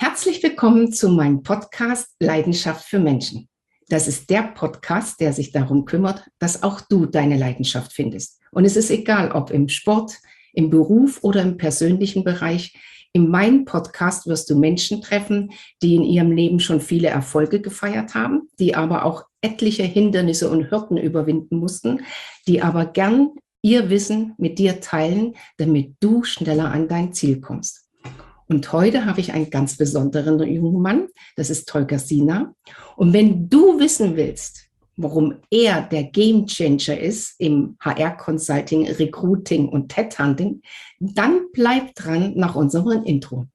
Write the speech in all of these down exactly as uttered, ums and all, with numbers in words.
Herzlich willkommen zu meinem Podcast Leidenschaft für Menschen. Das ist der Podcast, der sich darum kümmert, dass auch du deine Leidenschaft findest. Und es ist egal, ob im Sport, im Beruf oder im persönlichen Bereich. In meinem Podcast wirst du Menschen treffen, die in ihrem Leben schon viele Erfolge gefeiert haben, die aber auch etliche Hindernisse und Hürden überwinden mussten, die aber gern ihr Wissen mit dir teilen, damit du schneller an dein Ziel kommst. Und heute habe ich einen ganz besonderen jungen Mann, das ist Tolga Sina. Und wenn du wissen willst, warum er der Gamechanger ist im H R-Consulting, Recruiting und Headhunting, dann bleib dran nach unserem Intro.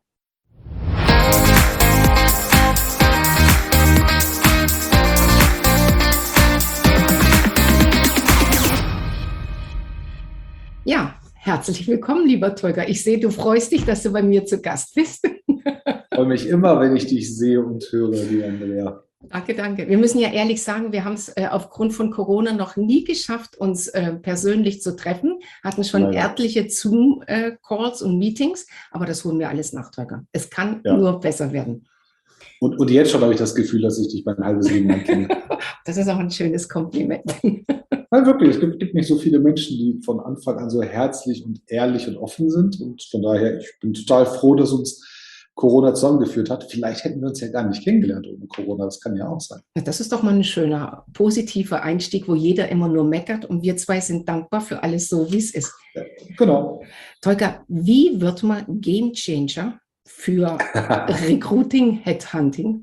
Ja, herzlich willkommen, lieber Tolga. Ich sehe, du freust dich, dass du bei mir zu Gast bist. Ich freue mich immer, wenn ich dich sehe und höre, liebe Andrea. Danke, danke. Wir müssen ja ehrlich sagen, wir haben es äh, aufgrund von Corona noch nie geschafft, uns äh, persönlich zu treffen. Hatten schon Leider. etliche Zoom-Calls und Meetings, aber das holen wir alles nach, Tolga. Es kann Ja. nur besser werden. Und, und jetzt schon habe ich das Gefühl, dass ich dich mein halbes Leben lang kenne. Das ist auch ein schönes Kompliment. Nein, wirklich, es gibt, gibt nicht so viele Menschen, die von Anfang an so herzlich und ehrlich und offen sind. Und von daher, ich bin total froh, dass uns Corona zusammengeführt hat. Vielleicht hätten wir uns ja gar nicht kennengelernt ohne Corona. Das kann ja auch sein. Das ist doch mal ein schöner, positiver Einstieg, wo jeder immer nur meckert und wir zwei sind dankbar für alles so, wie es ist. Ja, genau. Tolga, wie wird man Gamechanger für Recruiting, Headhunting?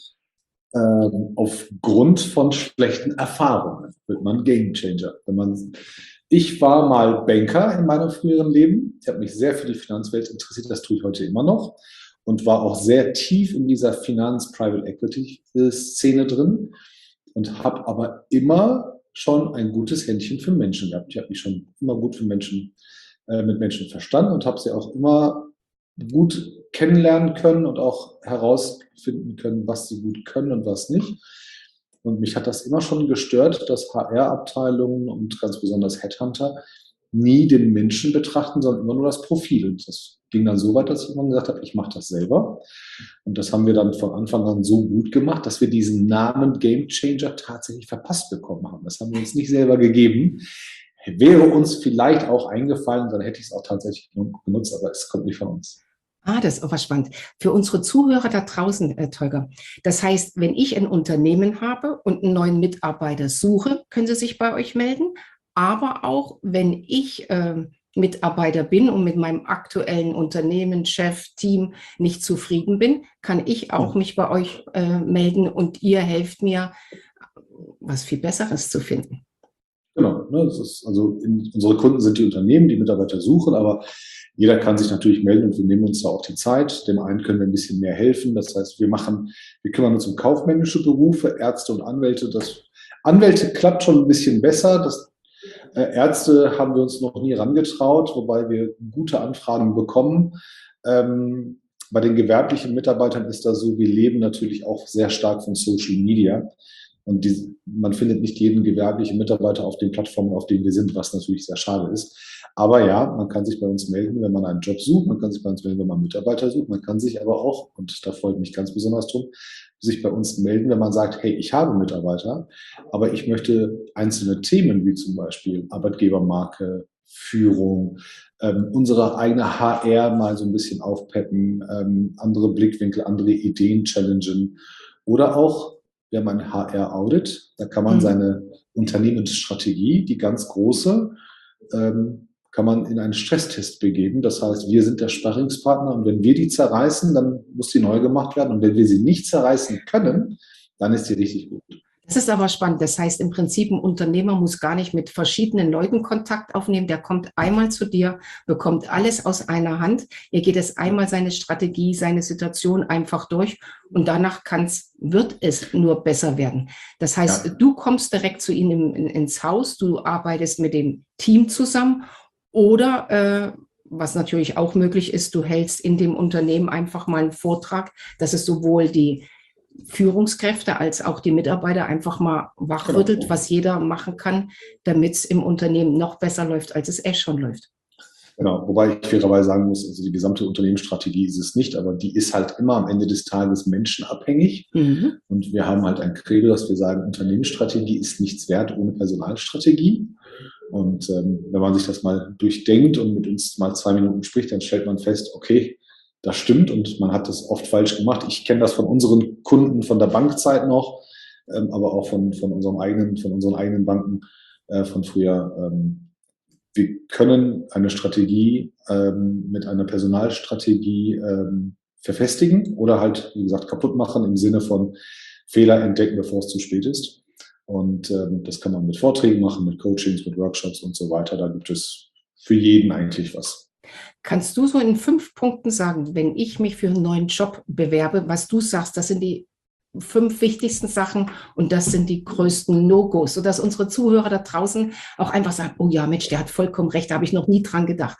Ähm, aufgrund von schlechten Erfahrungen wird man Gamechanger. Wenn man, ich war mal Banker in meinem früheren Leben. Ich habe mich sehr für die Finanzwelt interessiert. Das tue ich heute immer noch. Und war auch sehr tief in dieser Finanz-Private-Equity-Szene drin und habe aber immer schon ein gutes Händchen für Menschen gehabt. Ich habe mich schon immer gut für Menschen, äh, mit Menschen verstanden und habe sie auch immer gut kennenlernen können und auch herausfinden können, was sie gut können und was nicht. Und mich hat das immer schon gestört, dass H R-Abteilungen und ganz besonders Headhunter nie den Menschen betrachten, sondern immer nur das Profil. Und das ging dann so weit, dass ich immer gesagt habe, ich mache das selber. Und das haben wir dann von Anfang an so gut gemacht, dass wir diesen Namen Gamechanger tatsächlich verpasst bekommen haben. Das haben wir uns nicht selber gegeben. Wäre uns vielleicht auch eingefallen, dann hätte ich es auch tatsächlich genutzt, aber es kommt nicht von uns. Ah, das ist auch was spannend. Für unsere Zuhörer da draußen, äh, Tolga, das heißt, wenn ich ein Unternehmen habe und einen neuen Mitarbeiter suche, können Sie sich bei euch melden. Aber auch, wenn ich äh, Mitarbeiter bin und mit meinem aktuellen Unternehmen, Chef, Team nicht zufrieden bin, kann ich auch mich bei euch äh, melden und ihr helft mir, was viel Besseres zu finden. Genau, ne, das ist, also in, unsere Kunden sind die Unternehmen, die Mitarbeiter suchen, aber jeder kann sich natürlich melden und wir nehmen uns da auch die Zeit. Dem einen können wir ein bisschen mehr helfen. Das heißt, wir machen, wir kümmern uns um kaufmännische Berufe, Ärzte und Anwälte. Das Anwälte klappt schon ein bisschen besser. Das äh, Ärzte haben wir uns noch nie herangetraut, wobei wir gute Anfragen bekommen. Ähm, bei den gewerblichen Mitarbeitern ist das so, wir leben natürlich auch sehr stark von Social Media. Und die, man findet nicht jeden gewerblichen Mitarbeiter auf den Plattformen, auf denen wir sind, was natürlich sehr schade ist. Aber ja, man kann sich bei uns melden, wenn man einen Job sucht. Man kann sich bei uns melden, wenn man Mitarbeiter sucht. Man kann sich aber auch, und da freut mich ganz besonders drum, sich bei uns melden, wenn man sagt, hey, ich habe Mitarbeiter, aber ich möchte einzelne Themen wie zum Beispiel Arbeitgebermarke, Führung, ähm, unsere eigene H R mal so ein bisschen aufpeppen, ähm, andere Blickwinkel, andere Ideen challengen oder auch wir haben ein H R-Audit, da kann man mhm. seine Unternehmensstrategie, die ganz große, ähm, kann man in einen Stresstest begeben. Das heißt, wir sind der Sparringspartner und wenn wir die zerreißen, dann muss die neu gemacht werden. Und wenn wir sie nicht zerreißen können, dann ist sie richtig gut. Das ist aber spannend. Das heißt, im Prinzip, ein Unternehmer muss gar nicht mit verschiedenen Leuten Kontakt aufnehmen. Der kommt einmal zu dir, bekommt alles aus einer Hand. Ihr geht es einmal seine Strategie, seine Situation einfach durch und danach kann's, wird es nur besser werden. Das heißt, ja. Du kommst direkt zu ihnen in, ins Haus, du arbeitest mit dem Team zusammen oder, äh, was natürlich auch möglich ist, du hältst in dem Unternehmen einfach mal einen Vortrag, dass es sowohl die Führungskräfte als auch die Mitarbeiter einfach mal wachrüttelt, was jeder machen kann, damit es im Unternehmen noch besser läuft, als es eh schon läuft. Genau, wobei ich fairerweise sagen muss, also die gesamte Unternehmensstrategie ist es nicht, aber die ist halt immer am Ende des Tages menschenabhängig. Mhm. Und wir haben halt ein Credo, dass wir sagen, Unternehmensstrategie ist nichts wert ohne Personalstrategie. Und ähm, wenn man sich das mal durchdenkt und mit uns mal zwei Minuten spricht, dann stellt man fest, okay, das stimmt und man hat das oft falsch gemacht. Ich kenne das von unseren Kunden von der Bankzeit noch, ähm, aber auch von, von, unserem eigenen, von unseren eigenen Banken äh, von früher. Ähm, wir können eine Strategie ähm, mit einer Personalstrategie ähm, verfestigen oder halt, wie gesagt, kaputt machen im Sinne von Fehler entdecken, bevor es zu spät ist. Und ähm, das kann man mit Vorträgen machen, mit Coachings, mit Workshops und so weiter. Da gibt es für jeden eigentlich was. Kannst du so in fünf Punkten sagen, wenn ich mich für einen neuen Job bewerbe, was du sagst, das sind die fünf wichtigsten Sachen und das sind die größten No-Gos, sodass unsere Zuhörer da draußen auch einfach sagen, oh ja, Mensch, der hat vollkommen recht, da habe ich noch nie dran gedacht.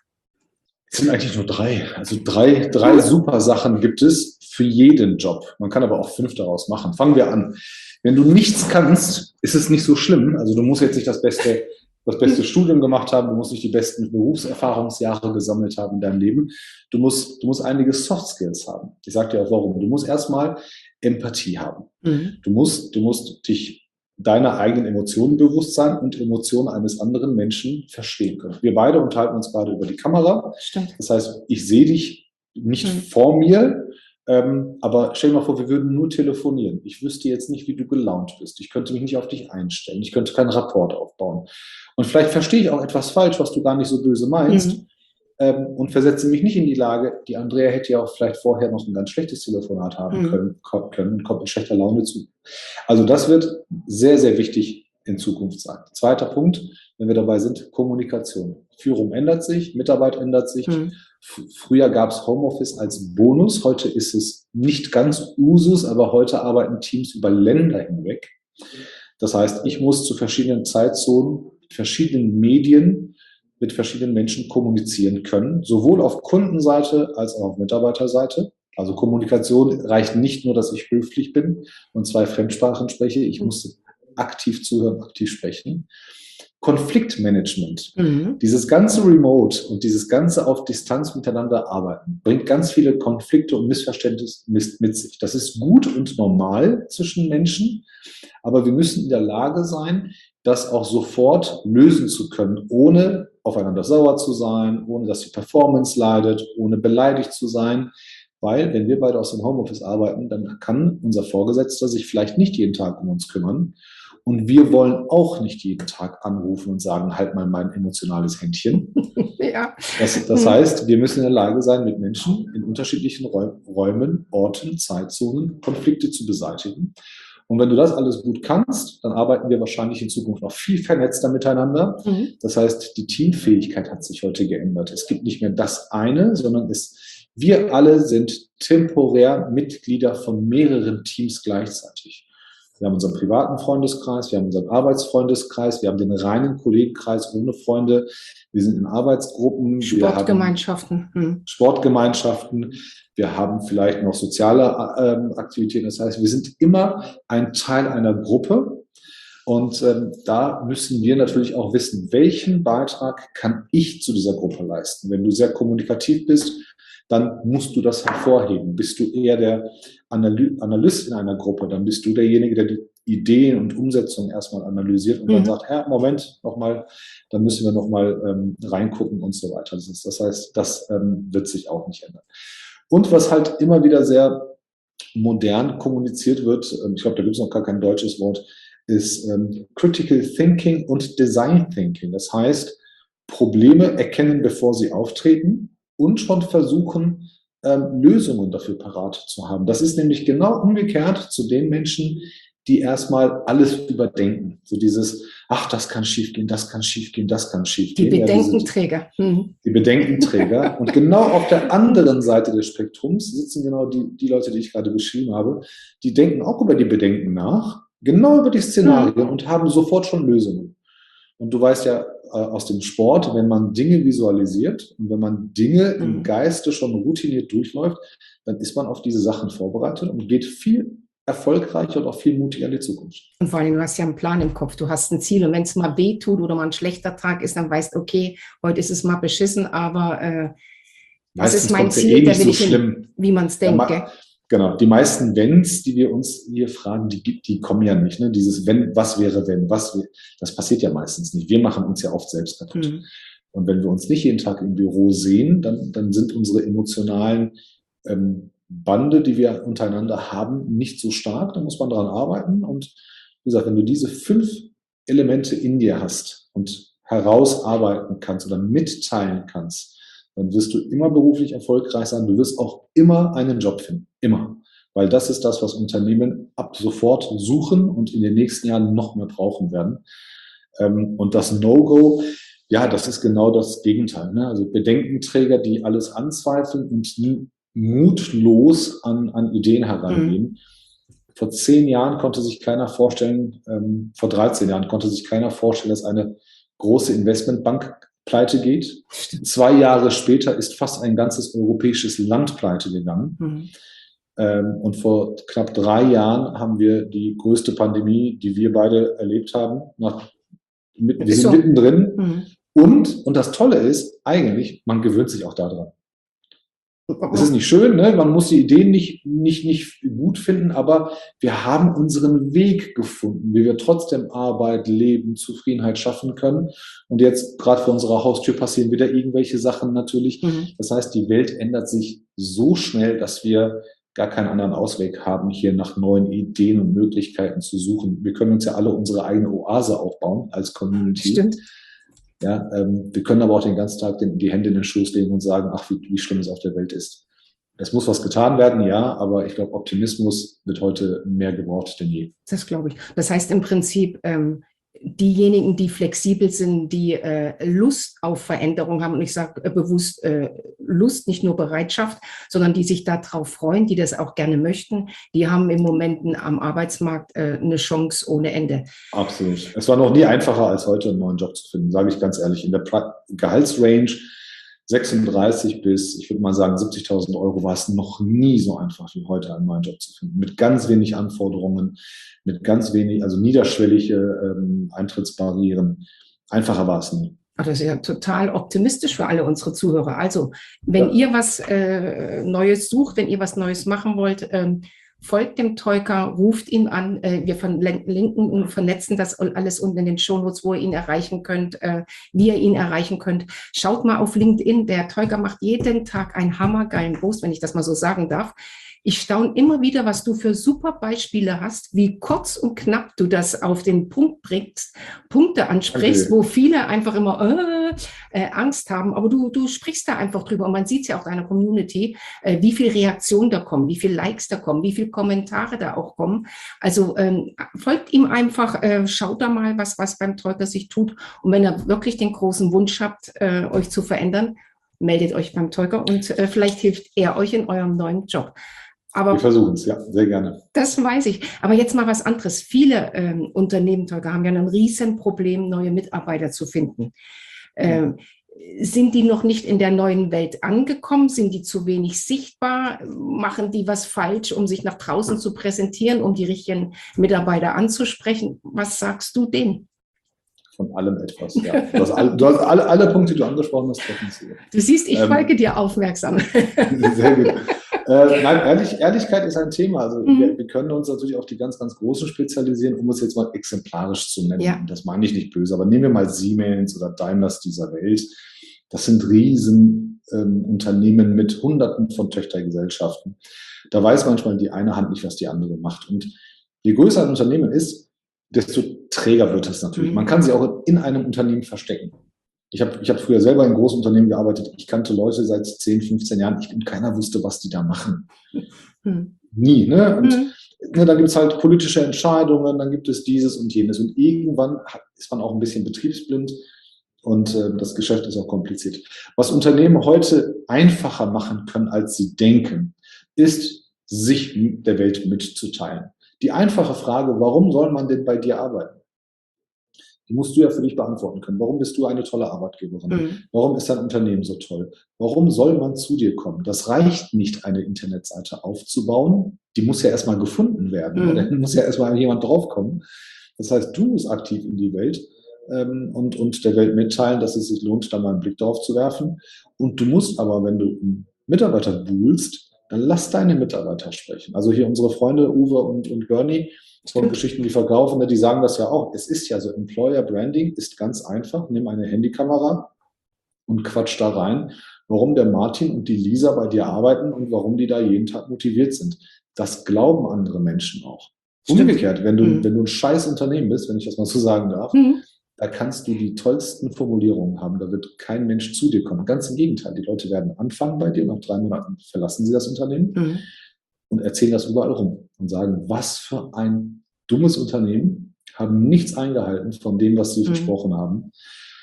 Es sind eigentlich nur drei. Also drei, drei super Sachen gibt es für jeden Job. Man kann aber auch fünf daraus machen. Fangen wir an. Wenn du nichts kannst, ist es nicht so schlimm. Also du musst jetzt nicht das beste, das beste Studium gemacht haben, du musst nicht die besten Berufserfahrungsjahre gesammelt haben in deinem Leben. Du musst, du musst einige Soft Skills haben. Ich sage dir auch warum. Du musst erstmal Empathie haben. Mhm. Du musst, du musst dich deiner eigenen Emotionen bewusst sein und Emotionen eines anderen Menschen verstehen können. Wir beide unterhalten uns gerade über die Kamera. Stimmt. Das heißt, ich sehe dich nicht mhm. vor mir, ähm, aber stell dir mal vor, wir würden nur telefonieren. Ich wüsste jetzt nicht, wie du gelaunt bist. Ich könnte mich nicht auf dich einstellen. Ich könnte keinen Rapport aufbauen. Und vielleicht verstehe ich auch etwas falsch, was du gar nicht so böse meinst. Mhm. Ähm, und versetze mich nicht in die Lage, die Andrea hätte ja auch vielleicht vorher noch ein ganz schlechtes Telefonat haben mhm. können, können und kommt mit schlechter Laune zu. Also das wird sehr, sehr wichtig in Zukunft sein. Zweiter Punkt, wenn wir dabei sind, Kommunikation. Führung ändert sich, Mitarbeit ändert sich. Mhm. Früher gab es Homeoffice als Bonus, heute ist es nicht ganz Usus, aber heute arbeiten Teams über Länder hinweg. Das heißt, ich muss zu verschiedenen Zeitzonen, verschiedenen Medien mit verschiedenen Menschen kommunizieren können, sowohl auf Kundenseite als auch auf Mitarbeiterseite. Also Kommunikation reicht nicht nur, dass ich höflich bin und zwei Fremdsprachen spreche. Ich muss aktiv zuhören, aktiv sprechen. Konfliktmanagement. Mhm. Dieses ganze Remote und dieses ganze auf Distanz miteinander arbeiten bringt ganz viele Konflikte und Missverständnisse mit sich. Das ist gut und normal zwischen Menschen, aber wir müssen in der Lage sein, das auch sofort lösen zu können, ohne aufeinander sauer zu sein, ohne dass die Performance leidet, ohne beleidigt zu sein. Weil, wenn wir beide aus dem Homeoffice arbeiten, dann kann unser Vorgesetzter sich vielleicht nicht jeden Tag um uns kümmern. Und wir wollen auch nicht jeden Tag anrufen und sagen, halt mal mein emotionales Händchen. Ja. Das, das heißt, wir müssen in der Lage sein, mit Menschen in unterschiedlichen Räumen, Orten, Zeitzonen Konflikte zu beseitigen. Und wenn du das alles gut kannst, dann arbeiten wir wahrscheinlich in Zukunft noch viel vernetzter miteinander. Mhm. Das heißt, die Teamfähigkeit hat sich heute geändert. Es gibt nicht mehr das eine, sondern es, wir alle sind temporär Mitglieder von mehreren Teams gleichzeitig. Wir haben unseren privaten Freundeskreis, wir haben unseren Arbeitsfreundeskreis, wir haben den reinen Kollegenkreis ohne Freunde, wir sind in Arbeitsgruppen. Sportgemeinschaften. Wir haben Sportgemeinschaften, wir haben vielleicht noch soziale äh, Aktivitäten. Das heißt, wir sind immer ein Teil einer Gruppe und ähm, da müssen wir natürlich auch wissen, welchen Beitrag kann ich zu dieser Gruppe leisten. Wenn du sehr kommunikativ bist, dann musst du das hervorheben. Bist du eher der Analyst in einer Gruppe, dann bist du derjenige, der die Ideen und Umsetzungen erstmal analysiert und mhm. dann sagt, ja, Moment, nochmal, dann müssen wir nochmal ähm, reingucken und so weiter. Das, ist, das heißt, das ähm, wird sich auch nicht ändern. Und was halt immer wieder sehr modern kommuniziert wird, ähm, ich glaube, da gibt es noch gar kein deutsches Wort, ist ähm, Critical Thinking und Design Thinking. Das heißt, Probleme erkennen, bevor sie auftreten, und schon versuchen, ähm, Lösungen dafür parat zu haben. Das ist nämlich genau umgekehrt zu den Menschen, die erstmal alles überdenken. So dieses, ach, das kann schiefgehen, das kann schiefgehen, das kann schiefgehen. Die Bedenkenträger. Ja, die, die Bedenkenträger. Und genau auf der anderen Seite des Spektrums sitzen genau die, die Leute, die ich gerade beschrieben habe. Die denken auch über die Bedenken nach, genau über die Szenarien mhm. und haben sofort schon Lösungen. Und du weißt ja äh, aus dem Sport, wenn man Dinge visualisiert und wenn man Dinge mhm. im Geiste schon routiniert durchläuft, dann ist man auf diese Sachen vorbereitet und geht viel erfolgreicher und auch viel mutiger in die Zukunft. Und vor allem, du hast ja einen Plan im Kopf, du hast ein Ziel und wenn es mal weh tut oder mal ein schlechter Tag ist, dann weißt du, okay, heute ist es mal beschissen, aber äh, das ist mein Ziel, eh da will so ich hin, schlimm. wie man es Ja, denkt. ma- genau, die meisten Wenns, die wir uns hier fragen, die, gibt- die kommen ja nicht. Ne? Dieses Wenn, was wäre, wenn, was, wär- das passiert ja meistens nicht. Wir machen uns ja oft selbst kaputt. Mhm. Und wenn wir uns nicht jeden Tag im Büro sehen, dann, dann sind unsere emotionalen ähm, Bande, die wir untereinander haben, nicht so stark. Da muss man dran arbeiten. Und wie gesagt, wenn du diese fünf Elemente in dir hast und herausarbeiten kannst oder mitteilen kannst, dann wirst du immer beruflich erfolgreich sein. Du wirst auch immer einen Job finden. Immer. Weil das ist das, was Unternehmen ab sofort suchen und in den nächsten Jahren noch mehr brauchen werden. Ähm, und das No-Go, ja, das ist genau das Gegenteil. Ne? Also Bedenkenträger, die alles anzweifeln und nie mutlos an, an Ideen herangehen. Mhm. Vor zehn Jahren konnte sich keiner vorstellen, ähm, vor dreizehn Jahren konnte sich keiner vorstellen, dass eine große Investmentbank pleite geht. Zwei Jahre später ist fast ein ganzes europäisches Land pleite gegangen. Mhm. Ähm, und vor knapp drei Jahren haben wir die größte Pandemie, die wir beide erlebt haben. Nach, mit, wir sind so mittendrin. Mhm. Und, und das Tolle ist, eigentlich, man gewöhnt sich auch daran. Es ist nicht schön, ne? Man muss die Ideen nicht, nicht, nicht gut finden, aber wir haben unseren Weg gefunden, wie wir trotzdem Arbeit, Leben, Zufriedenheit schaffen können. Und jetzt gerade vor unserer Haustür passieren wieder irgendwelche Sachen natürlich. Mhm. Das heißt, die Welt ändert sich so schnell, dass wir gar keinen anderen Ausweg haben, hier nach neuen Ideen und Möglichkeiten zu suchen. Wir können uns ja alle unsere eigene Oase aufbauen als Community. Stimmt. Ja, ähm, wir können aber auch den ganzen Tag den, die Hände in den Schoß legen und sagen, ach, wie, wie schlimm es auf der Welt ist. Es muss was getan werden, ja, aber ich glaube, Optimismus wird heute mehr gebraucht denn je. Das glaube ich. Das heißt im Prinzip, ähm, diejenigen, die flexibel sind, die äh, Lust auf Veränderung haben, und ich sage äh, bewusst äh, Lust, nicht nur Bereitschaft, sondern die sich darauf freuen, die das auch gerne möchten, die haben im Moment am Arbeitsmarkt äh, eine Chance ohne Ende. Absolut. Es war noch nie einfacher, als heute einen neuen Job zu finden, sage ich ganz ehrlich. In der pra- Gehaltsrange sechsunddreißig bis, ich würde mal sagen, siebzigtausend Euro war es noch nie so einfach wie heute, einen neuen Job zu finden. Mit ganz wenig Anforderungen, mit ganz wenig, also niederschwellige ähm, Eintrittsbarrieren. Einfacher war es nie. Das ist ja total optimistisch für alle unsere Zuhörer. Also, wenn ja. ihr was äh, Neues sucht, wenn ihr was Neues machen wollt, ähm, folgt dem Teuker, ruft ihn an. Äh, wir verlinken und vernetzen das alles unten in den Shownotes, wo ihr ihn erreichen könnt, äh, wie ihr ihn erreichen könnt. Schaut mal auf LinkedIn. Der Teuker macht jeden Tag einen hammergeilen Post, wenn ich das mal so sagen darf. Ich staune immer wieder, was du für super Beispiele hast, wie kurz und knapp du das auf den Punkt bringst, Punkte ansprichst, okay. Wo viele einfach immer äh, äh, Angst haben. Aber du, du sprichst da einfach drüber. Und man sieht es ja auch deiner Community, äh, wie viel Reaktionen da kommen, wie viel Likes da kommen, wie viel Kommentare da auch kommen. Also ähm, folgt ihm einfach, äh, schaut da mal, was, was beim Teuker sich tut. Und wenn ihr wirklich den großen Wunsch habt, äh, euch zu verändern, meldet euch beim Teuker und äh, vielleicht hilft er euch in eurem neuen Job. Aber wir versuchen es, ja, sehr gerne. Das weiß ich. Aber jetzt mal was anderes. Viele ähm, Unternehmen, Teuker, haben ja ein Riesenproblem, neue Mitarbeiter zu finden. Ähm, sind die noch nicht in der neuen Welt angekommen? Sind die zu wenig sichtbar? Machen die was falsch, um sich nach draußen zu präsentieren, um die richtigen Mitarbeiter anzusprechen? Was sagst du denen? Von allem etwas, ja. Du hast, alle, du hast alle, alle Punkte, die du angesprochen hast, treffen zu. Du siehst, ich ähm, folge dir aufmerksam. Sehr gut. Äh, nein, Ehrlich, Ehrlichkeit ist ein Thema. Also mhm. wir, wir können uns natürlich auf die ganz, ganz Großen spezialisieren, um es jetzt mal exemplarisch zu nennen. Ja. Das meine ich nicht böse, aber nehmen wir mal Siemens oder Daimlers dieser Welt. Das sind riesen ähm, Unternehmen mit Hunderten von Töchtergesellschaften. Da weiß manchmal die eine Hand nicht, was die andere macht. Und je größer ein Unternehmen ist, desto träger wird es natürlich. Man kann sie auch in einem Unternehmen verstecken. Ich habe ich hab früher selber in großen Unternehmen gearbeitet. Ich kannte Leute seit zehn, fünfzehn Jahren. Ich, und keiner wusste, was die da machen. Hm. Nie. Ne? Und hm. ne, dann gibt es halt politische Entscheidungen, dann gibt es dieses und jenes. Und irgendwann ist man auch ein bisschen betriebsblind und äh, das Geschäft ist auch kompliziert. Was Unternehmen heute einfacher machen können, als sie denken, ist, sich der Welt mitzuteilen. Die einfache Frage, warum soll man denn bei dir arbeiten? Die musst du ja für dich beantworten können. Warum bist du eine tolle Arbeitgeberin? Mhm. Warum ist dein Unternehmen so toll? Warum soll man zu dir kommen? Das reicht nicht, eine Internetseite aufzubauen. Die muss ja erstmal gefunden werden. Mhm. Da muss ja erstmal jemand draufkommen. Das heißt, du musst aktiv in die Welt ähm, und, und der Welt mitteilen, dass es sich lohnt, da mal einen Blick drauf zu werfen. Und du musst aber, wenn du einen Mitarbeiter buhlst, dann lass deine Mitarbeiter sprechen. Also hier unsere Freunde Uwe und, und Bernie von Geschichten, die verkaufen, die sagen das ja auch. Es ist ja so, Employer Branding ist ganz einfach. Nimm eine Handykamera und quatsch da rein, warum der Martin und die Lisa bei dir arbeiten und warum die da jeden Tag motiviert sind. Das glauben andere Menschen auch. Stimmt. Umgekehrt, wenn du, mhm. wenn du ein scheiß Unternehmen bist, wenn ich das mal so sagen darf, mhm. da kannst du die tollsten Formulierungen haben. Da wird kein Mensch zu dir kommen. Ganz im Gegenteil, die Leute werden anfangen bei dir, nach drei Monaten verlassen sie das Unternehmen mhm. und erzählen das überall rum und sagen, was für ein dummes Unternehmen, haben nichts eingehalten von dem, was sie mhm. versprochen haben.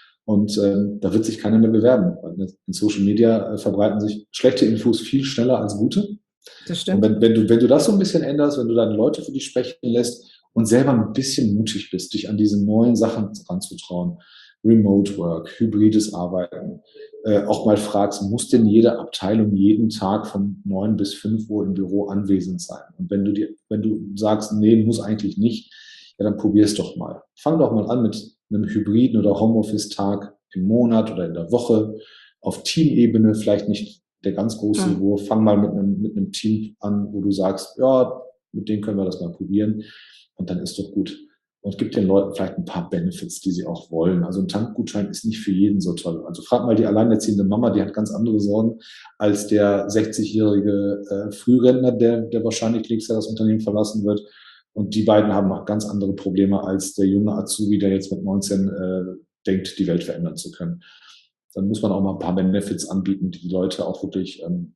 Und ähm, da wird sich keiner mehr bewerben. In Social Media äh, verbreiten sich schlechte Infos viel schneller als gute. Das stimmt. Und wenn, wenn, du, wenn du das so ein bisschen änderst, wenn du deine Leute für dich sprechen lässt und selber ein bisschen mutig bist, dich an diese neuen Sachen ranzutrauen, Remote Work, hybrides Arbeiten, äh, auch mal fragst, muss denn jede Abteilung jeden Tag von neun bis fünf Uhr im Büro anwesend sein? Und wenn du dir, wenn du sagst, nee, muss eigentlich nicht, ja, dann probier es doch mal. Fang doch mal an mit einem hybriden oder Homeoffice-Tag im Monat oder in der Woche auf Teamebene, vielleicht nicht der ganz große mhm. Wurf. Fang mal mit einem, mit einem Team an, wo du sagst, ja, mit denen können wir das mal probieren und dann ist doch gut. Und gib den Leuten vielleicht ein paar Benefits, die sie auch wollen. Also ein Tankgutschein ist nicht für jeden so toll. Also frag mal die alleinerziehende Mama, die hat ganz andere Sorgen als der sechzigjährige äh, Frührentner, der, der wahrscheinlich nächstes Jahr das Unternehmen verlassen wird. Und die beiden haben noch ganz andere Probleme als der junge Azubi, der jetzt mit neunzehn äh, denkt, die Welt verändern zu können. Dann muss man auch mal ein paar Benefits anbieten, die die Leute auch wirklich ähm,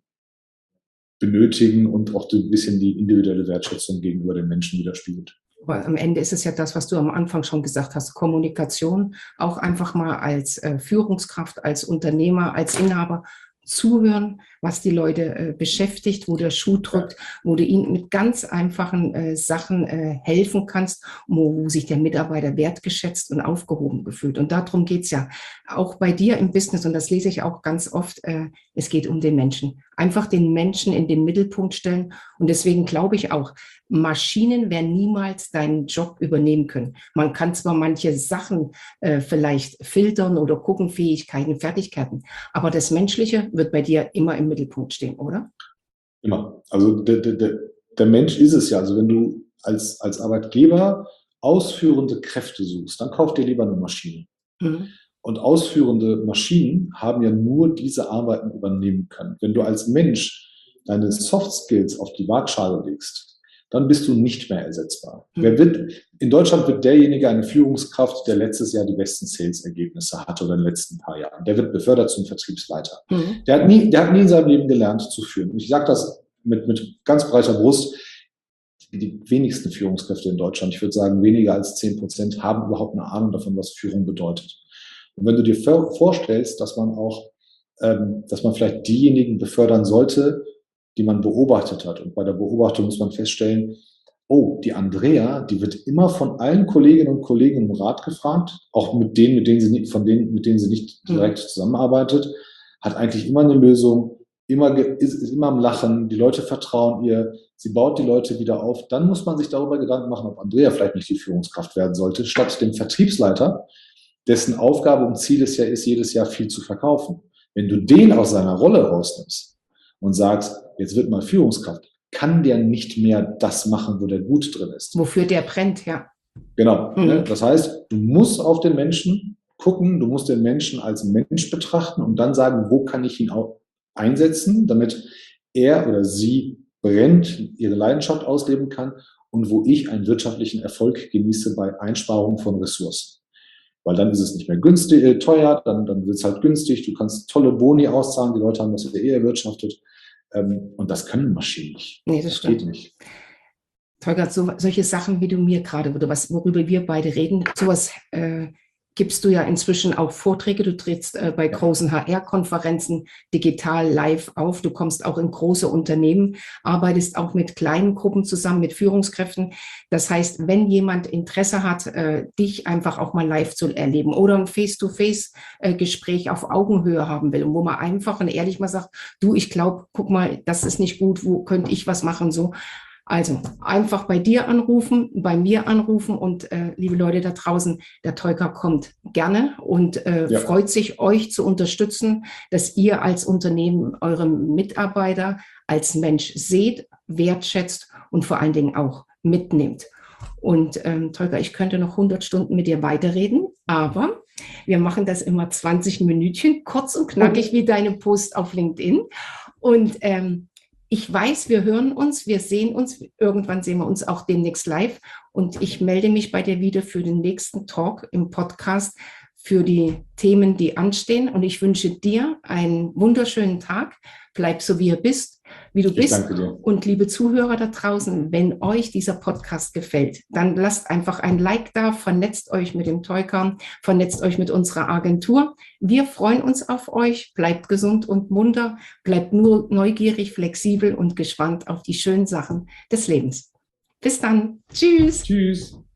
benötigen und auch ein bisschen die individuelle Wertschätzung gegenüber den Menschen widerspiegelt. Aber am Ende ist es ja das, was du am Anfang schon gesagt hast, Kommunikation, auch einfach mal als äh, Führungskraft, als Unternehmer, als Inhaber zuhören, was die Leute äh, beschäftigt, wo der Schuh drückt, wo du ihnen mit ganz einfachen äh, Sachen äh, helfen kannst, wo, wo sich der Mitarbeiter wertgeschätzt und aufgehoben gefühlt. Und darum geht's ja auch bei dir im Business, und das lese ich auch ganz oft, äh, es geht um den Menschen. Einfach den Menschen in den Mittelpunkt stellen. Und deswegen glaube ich auch, Maschinen werden niemals deinen Job übernehmen können. Man kann zwar manche Sachen äh, vielleicht filtern oder gucken, Fähigkeiten, Fertigkeiten, aber das Menschliche wird bei dir immer im Mittelpunkt stehen, oder? Immer. Also der, der, der Mensch ist es ja. Also wenn du als, als Arbeitgeber ausführende Kräfte suchst, dann kauf dir lieber eine Maschine. Mhm. Und ausführende Maschinen haben ja nur diese Arbeiten übernehmen können. Wenn du als Mensch deine Soft Skills auf die Waagschale legst, dann bist du nicht mehr ersetzbar. Mhm. Wer wird, in Deutschland wird derjenige eine Führungskraft, der letztes Jahr die besten Sales-Ergebnisse hatte oder in den letzten paar Jahren. Der wird befördert zum Vertriebsleiter. Mhm. Der hat nie, der hat nie in seinem Leben gelernt zu führen. Und ich sage das mit, mit ganz breiter Brust. Die wenigsten Führungskräfte in Deutschland, ich würde sagen weniger als zehn Prozent, haben überhaupt eine Ahnung davon, was Führung bedeutet. Und wenn du dir vorstellst, dass man auch, ähm, dass man vielleicht diejenigen befördern sollte, die man beobachtet hat. Und bei der Beobachtung muss man feststellen, oh, die Andrea, die wird immer von allen Kolleginnen und Kollegen um Rat gefragt, auch mit denen, mit denen sie nicht, von denen, mit denen sie nicht direkt mhm. zusammenarbeitet, hat eigentlich immer eine Lösung, immer, ist, ist immer am Lachen, die Leute vertrauen ihr, sie baut die Leute wieder auf. Dann muss man sich darüber Gedanken machen, ob Andrea vielleicht nicht die Führungskraft werden sollte, statt dem Vertriebsleiter, dessen Aufgabe und Ziel es ja ist, jedes Jahr viel zu verkaufen. Wenn du den aus seiner Rolle rausnimmst und sagst, jetzt wird mal Führungskraft, kann der nicht mehr das machen, wo der gut drin ist. Wofür der brennt, ja. Genau. Mhm. Ne? Das heißt, du musst auf den Menschen gucken, du musst den Menschen als Mensch betrachten und dann sagen, wo kann ich ihn auch einsetzen, damit er oder sie brennt, ihre Leidenschaft ausleben kann und wo ich einen wirtschaftlichen Erfolg genieße bei Einsparung von Ressourcen. Weil dann ist es nicht mehr günstig, äh, teuer, dann, dann wird es halt günstig, du kannst tolle Boni auszahlen, die Leute haben das ja eh erwirtschaftet. Ähm, und das können Maschinen nicht. Nee, das, das geht nicht. Tolga, so, solche Sachen, wie du mir gerade, oder was, worüber wir beide reden, sowas äh, gibst du ja inzwischen auch Vorträge. Du trittst äh, bei großen H R-Konferenzen digital live auf. Du kommst auch in große Unternehmen, arbeitest auch mit kleinen Gruppen zusammen, mit Führungskräften. Das heißt, wenn jemand Interesse hat, äh, dich einfach auch mal live zu erleben oder ein Face-to-Face-Gespräch auf Augenhöhe haben will, wo man einfach und ehrlich mal sagt, du, ich glaube, guck mal, das ist nicht gut, wo könnte ich was machen, so. Also einfach bei dir anrufen, bei mir anrufen und äh, liebe Leute da draußen, der Tolga kommt gerne und äh, ja. freut sich, euch zu unterstützen, dass ihr als Unternehmen eure Mitarbeiter als Mensch seht, wertschätzt und vor allen Dingen auch mitnehmt. Und ähm, Tolga, ich könnte noch hundert Stunden mit dir weiterreden, aber wir machen das immer zwanzig Minütchen, kurz und knackig okay. wie deine Post auf LinkedIn. Und ähm, ich weiß, wir hören uns, wir sehen uns, irgendwann sehen wir uns auch demnächst live und ich melde mich bei dir wieder für den nächsten Talk im Podcast für die Themen, die anstehen und ich wünsche dir einen wunderschönen Tag, bleib so wie ihr bist, wie du ich bist danke dir. Und liebe Zuhörer da draußen, wenn euch dieser Podcast gefällt, dann lasst einfach ein Like da, vernetzt euch mit dem Tolga, vernetzt euch mit unserer Agentur. Wir freuen uns auf euch, bleibt gesund und munter, bleibt nur neugierig, flexibel und gespannt auf die schönen Sachen des Lebens. Bis dann. Tschüss. Tschüss.